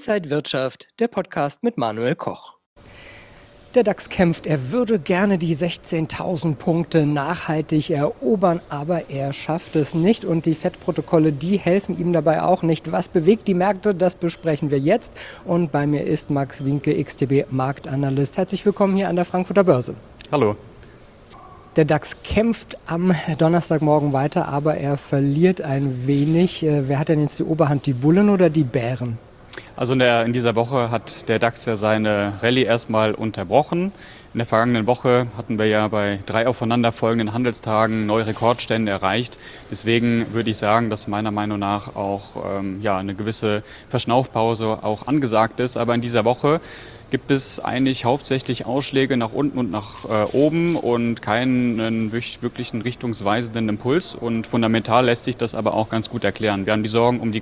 Inside Wirtschaft, der Podcast mit Manuel Koch. Der DAX kämpft, er würde gerne die 16.000 Punkte nachhaltig erobern, aber er schafft es nicht und die FED-Protokolle, die helfen ihm dabei auch nicht. Was bewegt die Märkte, das besprechen wir jetzt und bei mir ist Max Winke, XTB-Marktanalyst. Herzlich willkommen hier an der Frankfurter Börse. Hallo. Der DAX kämpft am Donnerstagmorgen weiter, aber er verliert ein wenig. Wer hat denn jetzt die Oberhand, die Bullen oder die Bären? Also in dieser Woche hat der DAX ja seine Rallye erstmal unterbrochen. In der vergangenen Woche hatten wir ja bei 3 aufeinanderfolgenden Handelstagen neue Rekordstände erreicht. Deswegen würde ich sagen, dass meiner Meinung nach auch eine gewisse Verschnaufpause auch angesagt ist. Aber in dieser Woche gibt es eigentlich hauptsächlich Ausschläge nach unten und nach oben und keinen wirklichen richtungsweisenden Impuls. Und fundamental lässt sich das aber auch ganz gut erklären. Wir haben die Sorgen um die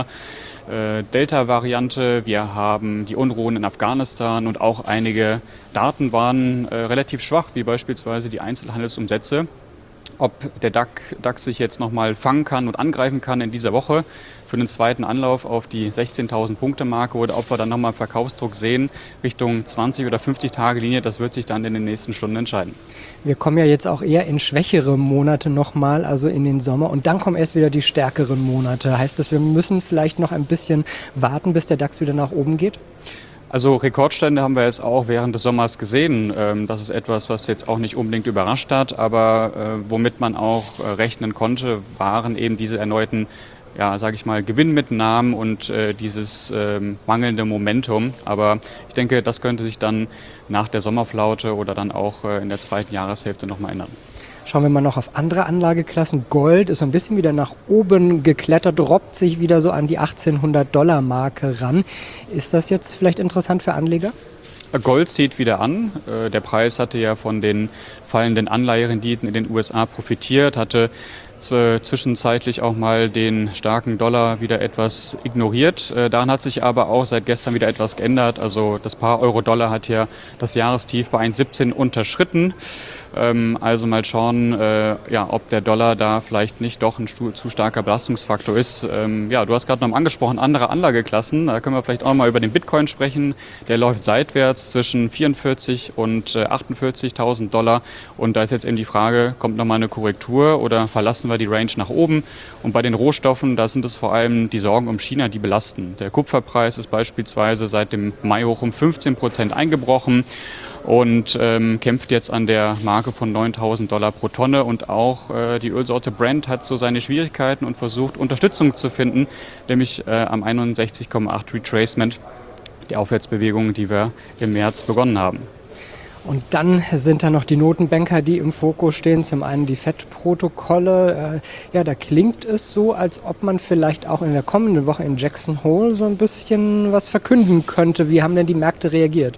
Corona-Delta-Variante, wir haben die Unruhen in Afghanistan und auch einige Daten waren relativ schwach, wie beispielsweise die Einzelhandelsumsätze. Ob der DAX sich jetzt nochmal fangen kann und angreifen kann in dieser Woche für einen zweiten Anlauf auf die 16.000 Punkte Marke oder ob wir dann nochmal Verkaufsdruck sehen Richtung 20 oder 50 Tage Linie, das wird sich dann in den nächsten Stunden entscheiden. Wir kommen ja jetzt auch eher in schwächere Monate nochmal, also in den Sommer und dann kommen erst wieder die stärkeren Monate. Heißt das, wir müssen vielleicht noch ein bisschen warten, bis der DAX wieder nach oben geht? Also Rekordstände haben wir jetzt auch während des Sommers gesehen. Das ist etwas, was jetzt auch nicht unbedingt überrascht hat, aber womit man auch rechnen konnte, waren eben diese erneuten, Gewinnmitnahmen und dieses mangelnde Momentum. Aber ich denke, das könnte sich dann nach der Sommerflaute oder dann auch in der zweiten Jahreshälfte nochmal ändern. Schauen wir mal noch auf andere Anlageklassen. Gold ist so ein bisschen wieder nach oben geklettert, robbt sich wieder so an die $1.800-Marke ran. Ist das jetzt vielleicht interessant für Anleger? Gold zieht wieder an. Der Preis hatte ja von den fallenden Anleiherenditen in den USA profitiert, hatte zwischenzeitlich auch mal den starken Dollar wieder etwas ignoriert. Daran hat sich aber auch seit gestern wieder etwas geändert. Also das Paar Euro-Dollar hat ja das Jahrestief bei 1,17 unterschritten. Also mal schauen, ob der Dollar da vielleicht nicht doch ein zu starker Belastungsfaktor ist. Du hast gerade noch angesprochen, andere Anlageklassen. Da können wir vielleicht auch mal über den Bitcoin sprechen. Der läuft seitwärts zwischen 44.000 und 48.000 Dollar. Und da ist jetzt eben die Frage, kommt nochmal eine Korrektur oder verlassen wir die Range nach oben? Und bei den Rohstoffen, da sind es vor allem die Sorgen um China, die belasten. Der Kupferpreis ist beispielsweise seit dem Mai hoch um 15% eingebrochen und kämpft jetzt an der Marke von $9.000 pro Tonne. Und auch die Ölsorte Brent hat so seine Schwierigkeiten und versucht, Unterstützung zu finden, nämlich am 61,8 Retracement, die Aufwärtsbewegung, die wir im März begonnen haben. Und dann sind da noch die Notenbanker, die im Fokus stehen. Zum einen die FED-Protokolle. Da klingt es so, als ob man vielleicht auch in der kommenden Woche in Jackson Hole so ein bisschen was verkünden könnte. Wie haben denn die Märkte reagiert?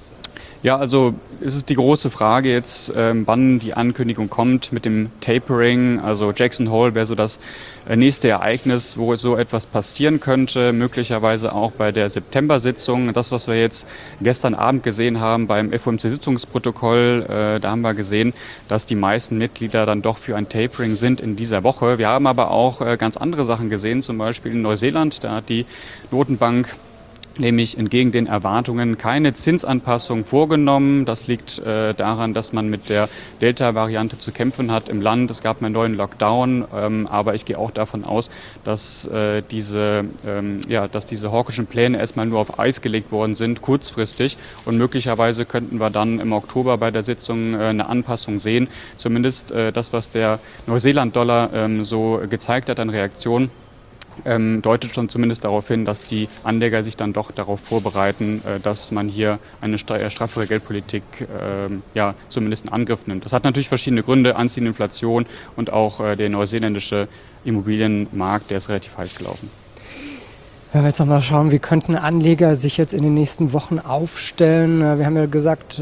Ja, also es ist die große Frage jetzt, wann die Ankündigung kommt mit dem Tapering. Also Jackson Hole wäre so das nächste Ereignis, wo so etwas passieren könnte, möglicherweise auch bei der September-Sitzung. Das, was wir jetzt gestern Abend gesehen haben beim FOMC-Sitzungsprotokoll, da haben wir gesehen, dass die meisten Mitglieder dann doch für ein Tapering sind in dieser Woche. Wir haben aber auch ganz andere Sachen gesehen, zum Beispiel in Neuseeland. Da hat die Notenbank nämlich entgegen den Erwartungen keine Zinsanpassung vorgenommen. Das liegt daran, dass man mit der Delta-Variante zu kämpfen hat im Land. Es gab einen neuen Lockdown, aber ich gehe auch davon aus, dass diese hawkischen Pläne erstmal nur auf Eis gelegt worden sind, kurzfristig. Und möglicherweise könnten wir dann im Oktober bei der Sitzung eine Anpassung sehen. Zumindest das, was der Neuseeland-Dollar so gezeigt hat an Reaktion, deutet schon zumindest darauf hin, dass die Anleger sich dann doch darauf vorbereiten, dass man hier eine straffere Geldpolitik zumindest in Angriff nimmt. Das hat natürlich verschiedene Gründe, anziehende Inflation und auch der neuseeländische Immobilienmarkt, der ist relativ heiß gelaufen. Wenn wir jetzt nochmal schauen, wie könnten Anleger sich jetzt in den nächsten Wochen aufstellen? Wir haben ja gesagt,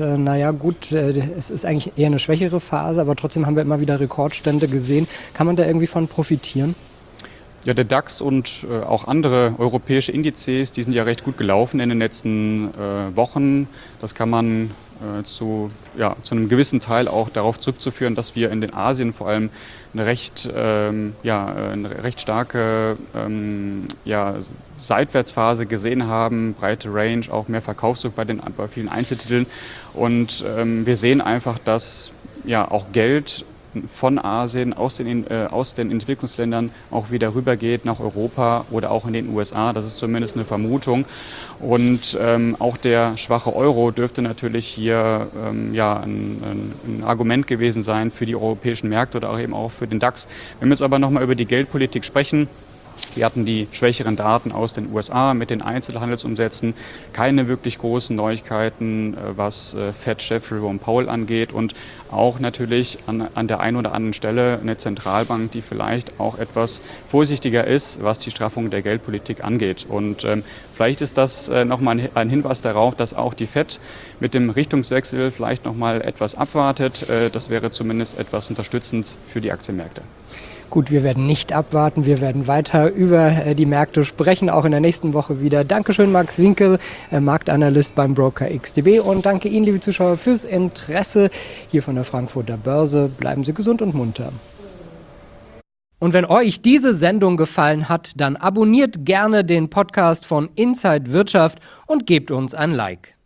es ist eigentlich eher eine schwächere Phase, aber trotzdem haben wir immer wieder Rekordstände gesehen. Kann man da irgendwie von profitieren? Ja, der DAX und auch andere europäische Indizes, die sind ja recht gut gelaufen in den letzten Wochen. Das kann man zu einem gewissen Teil auch darauf zurückzuführen, dass wir in den Asien vor allem eine recht starke Seitwärtsphase gesehen haben, breite Range, auch mehr Verkaufsdruck bei vielen Einzeltiteln. Und wir sehen einfach, dass auch Geld von Asien, aus den Entwicklungsländern auch wieder rübergeht nach Europa oder auch in den USA. Das ist zumindest eine Vermutung. Und auch der schwache Euro dürfte natürlich hier ein Argument gewesen sein für die europäischen Märkte oder auch eben auch für den DAX. Wenn wir jetzt aber nochmal über die Geldpolitik sprechen, wir hatten die schwächeren Daten aus den USA mit den Einzelhandelsumsätzen, keine wirklich großen Neuigkeiten, was Fed-Chef Jerome Powell angeht und auch natürlich an der einen oder anderen Stelle eine Zentralbank, die vielleicht auch etwas vorsichtiger ist, was die Straffung der Geldpolitik angeht. Und vielleicht ist das nochmal ein Hinweis darauf, dass auch die Fed mit dem Richtungswechsel vielleicht nochmal etwas abwartet. Das wäre zumindest etwas unterstützend für die Aktienmärkte. Gut, wir werden nicht abwarten, wir werden weiter über die Märkte sprechen, auch in der nächsten Woche wieder. Dankeschön, Max Winkel, Marktanalyst beim Broker XTB, und danke Ihnen, liebe Zuschauer, fürs Interesse hier von der Frankfurter Börse. Bleiben Sie gesund und munter. Und wenn euch diese Sendung gefallen hat, dann abonniert gerne den Podcast von Inside Wirtschaft und gebt uns ein Like.